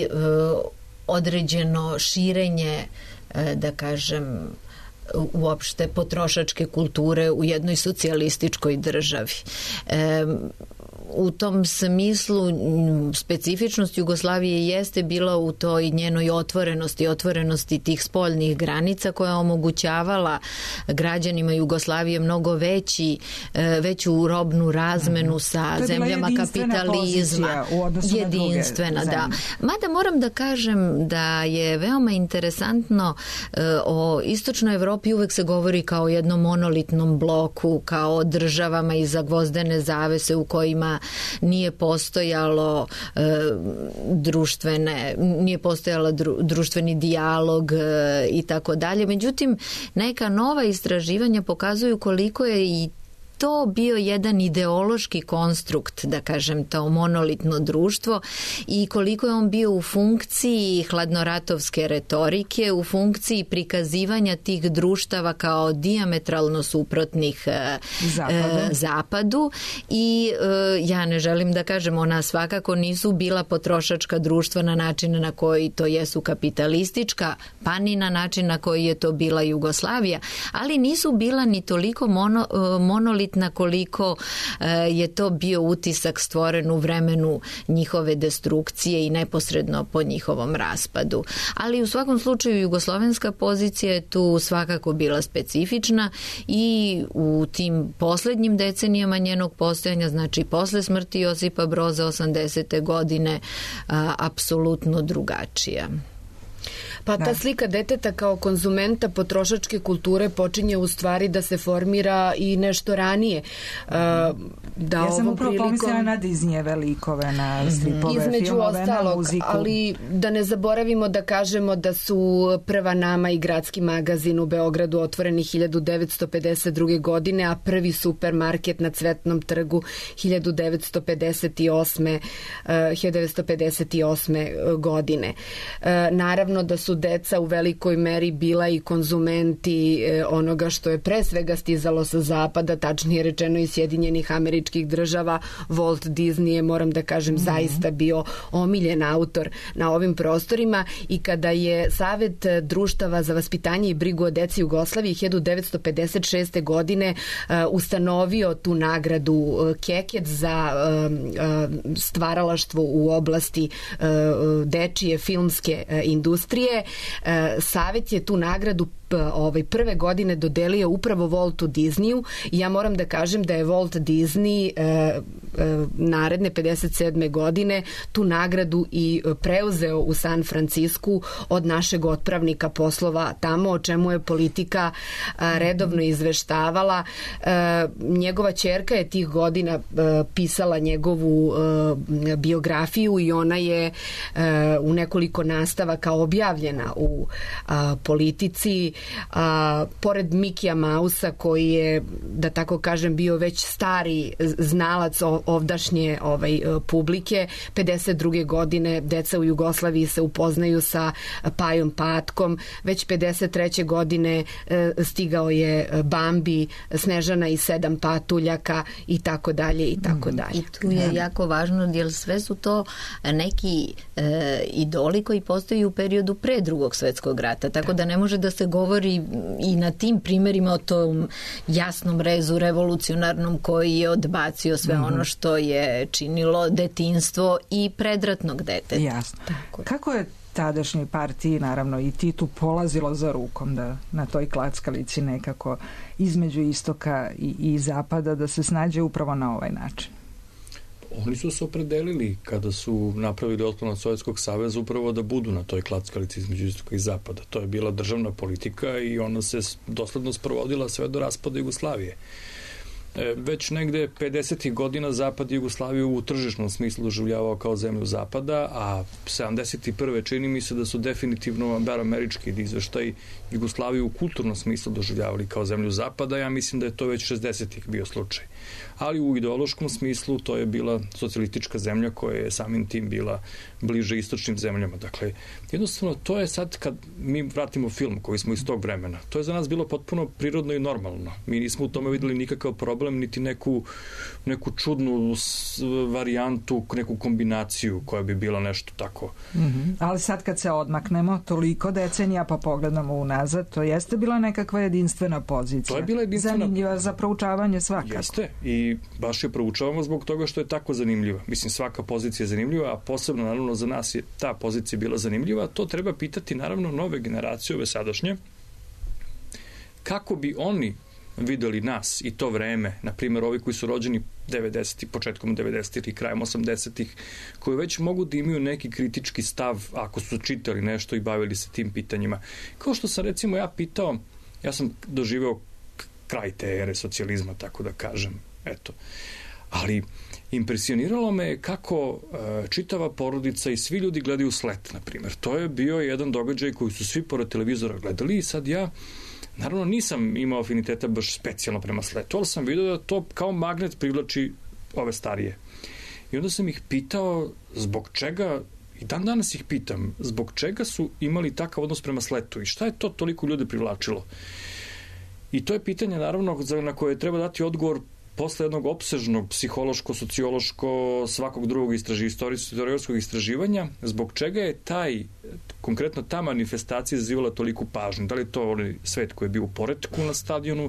određeno širenje, da kažem, uopšte potrošačke kulture u jednoj socijalističkoj državi. E, u tom smislu specifičnost Jugoslavije jeste bila u toj njenoj otvorenosti, otvorenosti tih spoljnih granica koja je omogućavala građanima Jugoslavije mnogo veći, veću robnu razmenu sa zemljama kapitalizma. Jedinstvena, da. Mada moram da kažem da je veoma interesantno o istočnoj Evropi uvek se govori kao o jednom monolitnom bloku, kao o državama i zagvozdene zavese u kojima nije postojalo e, društvene, nije postojalo dru, društveni dijalog e, i tako dalje. Međutim, neka nova istraživanja pokazuju koliko je i to bio jedan ideološki konstrukt, da kažem, to monolitno društvo i koliko je on bio u funkciji hladnoratovske retorike, u funkciji prikazivanja tih društava kao dijametralno suprotnih zapadu, e, zapadu. I e, ja ne želim da kažem, ona svakako nisu bila potrošačka društva na način na koji to jesu kapitalistička, pa ni na način na koji je to bila Jugoslavija, ali nisu bila ni toliko mono, monolitna na koliko je to bio utisak stvoren u vremenu njihove destrukcije i neposredno po njihovom raspadu. Ali u svakom slučaju jugoslovenska pozicija je tu svakako bila specifična i u tim poslednjim decenijama njenog postojanja, znači posle smrti Josipa Broza osamdesete godine, apsolutno drugačija. Pa ta slika deteta kao konzumenta potrošačke kulture počinje u stvari da se formira i nešto ranije. Da ja sam upravo prilikom... pomislila na Disneyjeve likove, na stripove, između filmove, ostalog, na muziku. Ali da ne zaboravimo da kažemo da su Prva nama i gradski magazin u Beogradu otvoreni hiljadu devetsto pedeset druge. godine, a prvi supermarket na Cvetnom trgu hiljadu devetsto pedeset osme. hiljadu devetsto pedeset osme. godine. Naravno da su deca u velikoj meri bila i konzumenti onoga što je pre svega stizalo sa zapada, tačnije rečeno iz Sjedinjenih Američkih Država. Walt Disney je, moram da kažem, mm-hmm. zaista bio omiljen autor na ovim prostorima i kada je Savet društava za vaspitanje i brigu o deci Jugoslavije hiljadu devetsto pedeset šeste. godine uh, ustanovio tu nagradu uh, Keket za uh, uh, stvaralaštvo u oblasti uh, dečije filmske uh, industrije. Uh, Savet je tu nagradu ovaj prve godine dodelio upravo Waltu Disneyu i ja moram da kažem da je Walt Disney e, e, naredne pedeset sedme. godine tu nagradu i preuzeo u San Francisku od našeg otpravnika poslova tamo, o čemu je politika a, redovno izveštavala. E, njegova ćerka je tih godina e, pisala njegovu e, biografiju i ona je e, u nekoliko nastavaka objavljena u a, politici. A, pored Mikija Mausa koji je, da tako kažem, bio već stari znalac ovdašnje ovaj, publike, pedeset druge. godine deca u Jugoslaviji se upoznaju sa Pajom Patkom, već pedeset treće. godine e, stigao je Bambi, Snežana i sedam patuljaka i tako dalje i tako dalje. I tu je jako važno jer sve su to neki e, idoli koji postoji u periodu pre drugog svetskog rata, tako da ne može da se govori i na tim primjerima o tom jasnom rezu revolucionarnom koji je odbacio sve mm-hmm. ono što je činilo detinjstvo i predratnog deteta. Jasno. Tako. Kako je tadašnjoj partiji, naravno i Titu, polazilo za rukom da na toj klackalici nekako između istoka i, i zapada da se snađe upravo na ovaj način? Oni su se opredelili kada su napravili otklon od Sovjetskog saveza upravo da budu na toj klackalici između istoka i zapada. To je bila državna politika i ona se dosledno sprovodila sve do raspada Jugoslavije. Već negde pedesetih godina Zapad Jugoslaviju u tržišnom smislu doživljavao kao zemlju Zapada, a sedamdeset prve čini mi se da su definitivno, bar američki izveštaj, Jugoslaviju u kulturnom smislu doživljavali kao zemlju Zapada. Ja mislim da je to već šezdesetih bio slučaj. Ali u ideološkom smislu to je bila socijalistička zemlja koja je samim tim bila bliže istočnim zemljama. Dakle, jednostavno to je sad kad mi vratimo film koji smo iz tog vremena, to je za nas bilo potpuno prirodno i normalno. Mi nismo u tome videli nikakav problem, niti neku, neku čudnu varijantu, neku kombinaciju koja bi bila nešto tako. Mm-hmm. Ali sad kad se odmaknemo toliko decenija pa pogledamo unazad, to jeste bila nekakva jedinstvena pozicija. To je bila jedinstvena... Zanimljiva za proučavanje svakako. Jeste i baš je proučavamo zbog toga što je tako zanimljiva. Mislim, svaka pozicija je zanimljiva, a posebno naravno za nas je ta pozicija bila zanimljiva. To treba pitati naravno nove generacije, ove sadašnje, kako bi oni videli nas i to vreme, na primjer ovi koji su rođeni devedesetih, početkom devedesetih i krajem osamdesetih, koji već mogu da imaju neki kritički stav ako su čitali nešto i bavili se tim pitanjima. Kao što sam recimo ja pitao, ja sam doživeo kraj te ere socijalizma, tako da kažem, eto. Ali impresioniralo me kako e, čitava porodica i svi ljudi gledaju Slet, na primjer. To je bio jedan događaj koji su svi pored televizora gledali i sad ja naravno nisam imao afiniteta baš specijalno prema Sletu, ali sam vidio da to kao magnet privlači ove starije. I onda sam ih pitao zbog čega, i dan danas ih pitam, zbog čega su imali takav odnos prema Sletu i šta je to toliko ljude privlačilo. I to je pitanje naravno na koje treba dati odgovor posle jednog opsežnog psihološko, sociološko, svakog drugog istorijskog istraživanja, zbog čega je taj, konkretno ta manifestacija izazivala toliku pažnju. Da li je to onaj svet koji je bio u poretku na stadionu,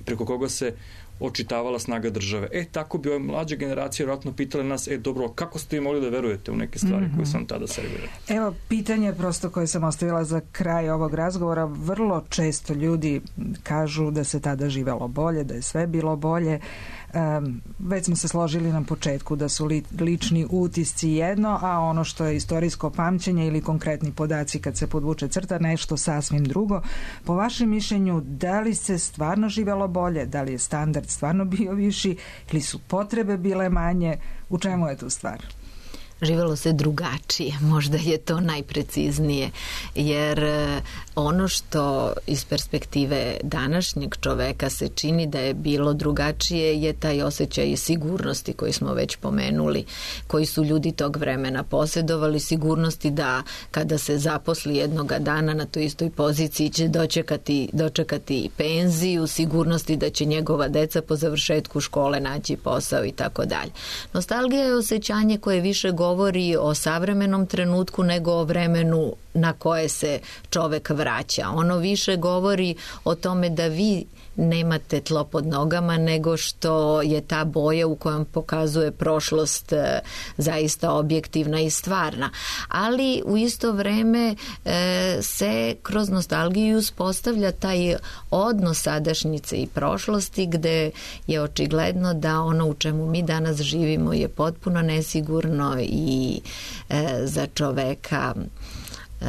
preko koga se očitavala snaga države. E, tako bi ove mlađe generacije vjerojatno pitale nas, e, dobro, kako ste vi mogli da verujete u neke stvari mm-hmm. koje sam tada servirali? Evo, pitanje prosto koje sam ostavila za kraj ovog razgovora. Vrlo često ljudi kažu da se tada živelo bolje, da je sve bilo bolje. Um, već smo se složili na početku da su li, lični utisci jedno, a ono što je istorijsko pamćenje ili konkretni podaci kad se podvuče crta nešto sasvim drugo. Po vašem mišljenju, da li se stvarno živelo bolje, da li je standard stvarno bio viši ili su potrebe bile manje? U čemu je tu stvar? Živelo se drugačije, možda je to najpreciznije, jer ono što iz perspektive današnjeg čoveka se čini da je bilo drugačije je taj osjećaj sigurnosti koji smo već pomenuli, koji su ljudi tog vremena posjedovali, sigurnosti da kada se zaposli jednoga dana na toj istoj poziciji će dočekati, dočekati penziju, sigurnosti da će njegova deca po završetku škole naći posao i tako dalje. Nostalgija je osjećanje koje više govori o savremenom trenutku nego o vremenu na koje se čovek vraća. Ono više govori o tome da vi nemate tlo pod nogama nego što je ta boja u kojom pokazuje prošlost e, zaista objektivna i stvarna. Ali u isto vreme e, se kroz nostalgiju uspostavlja taj odnos sadašnjice i prošlosti gde je očigledno da ono u čemu mi danas živimo je potpuno nesigurno i e, za čoveka e,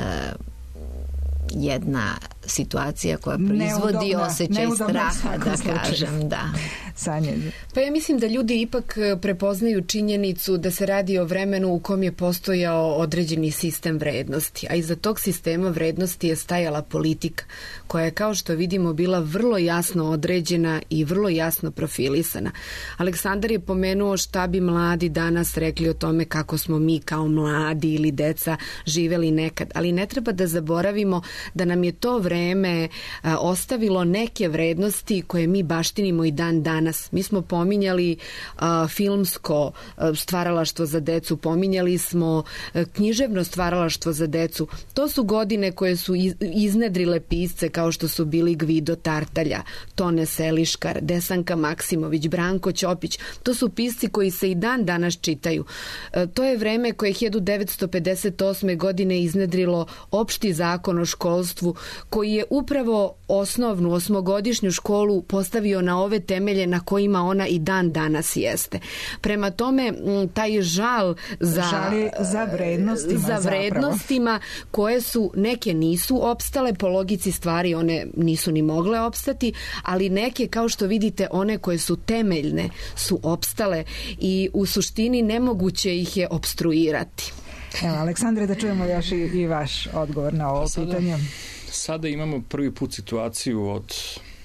jedna situacija koja proizvodi neudobna, osjećaj straha, da slučaju. Kažem, da. Sanja. Pa ja mislim da ljudi ipak prepoznaju činjenicu da se radi o vremenu u kom je postojao određeni sistem vrednosti, a iza tog sistema vrednosti je stajala politika, koja je, kao što vidimo, bila vrlo jasno određena i vrlo jasno profilisana. Aleksandar je pomenuo šta bi mladi danas rekli o tome kako smo mi kao mladi ili deca živeli nekad, ali ne treba da zaboravimo da nam je to vreme a, ostavilo neke vrednosti koje mi baštinimo i dan danas. Mi smo pominjali a, filmsko a, stvaralaštvo za decu, pominjali smo a, književno stvaralaštvo za decu. To su godine koje su iz, iznedrile pisce kao što su bili Gvido Tartalja, Tone Seliškar, Desanka Maksimović, Branko Ćopić. To su pisci koji se i dan danas čitaju. A, to je vreme koje je hiljadu devetsto pedeset osme godine iznedrilo opšti zakon o školstvu koji je upravo osnovnu osmogodišnju školu postavio na ove temelje na kojima ona i dan danas jeste. Prema tome, taj žal za, Žali za vrednostima, za vrednostima koje su, neke nisu opstale, po logici stvari one nisu ni mogle opstati, ali neke, kao što vidite, one koje su temeljne su opstale i u suštini nemoguće ih je opstruirati. Evo, Aleksandre, da čujemo još i, i vaš odgovor na ovo sada, pitanje. Sada imamo prvi put situaciju od,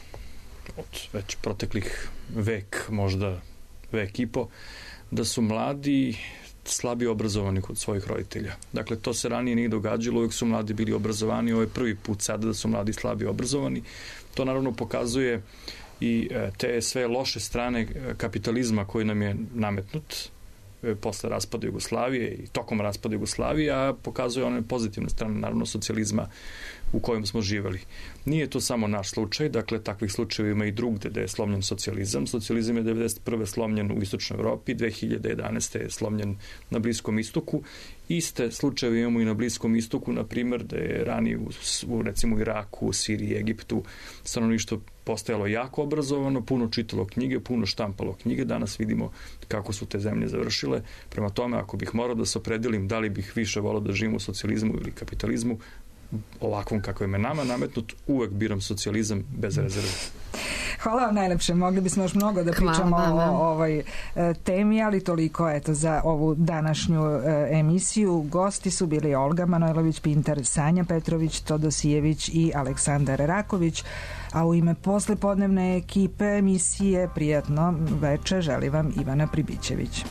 od već proteklih vek, možda vek i po, da su mladi slabije obrazovani kod svojih roditelja. Dakle, to se ranije nije događalo, uvijek su mladi bili obrazovani, ovo je prvi put sada da su mladi slabije obrazovani. To naravno pokazuje i te sve loše strane kapitalizma koji nam je nametnut posle raspada Jugoslavije i tokom raspada Jugoslavije, a pokazuje one pozitivne strane, naravno, socijalizma u kojem smo živeli. Nije to samo naš slučaj, dakle, takvih slučajeva ima i drugde gde je slomljen socijalizam. Socijalizam je devedeset prve slomljen u Istočnoj Evropi, dve hiljade jedanaeste je slomljen na Bliskom istoku. Iste slučajeve imamo i na Bliskom istoku, na primjer, da je ranije u, u recimo Iraku, u Siriji, Egiptu stanovništvo postajalo jako obrazovano, puno čitalo knjige, puno štampalo knjige. Danas vidimo kako su te zemlje završile. Prema tome, ako bih morao da se opredelim da li bih više volao da živim u socijalizmu ili kapitalizmu, ovakvom kako je me nama nametnut, uvek biram socijalizam bez rezerve. Hvala vam najlepše. Mogli bismo još mnogo da pričamo o, o ovoj e, temi, ali toliko eto za ovu današnju e, emisiju. Gosti su bili Olga Manojlović-Pintar, Sanja Petrović, Todosijević i Aleksandar Raković. A u ime poslepodnevne ekipe emisije prijatno veče želi vam Ivana Pribićević.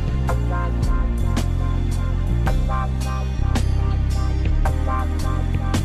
Bye.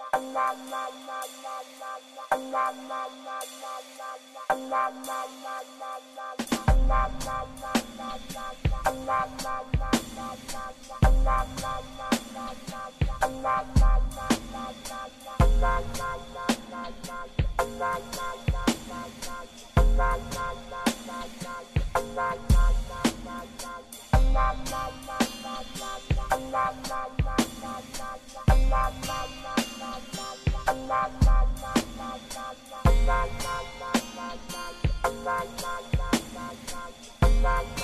Bye.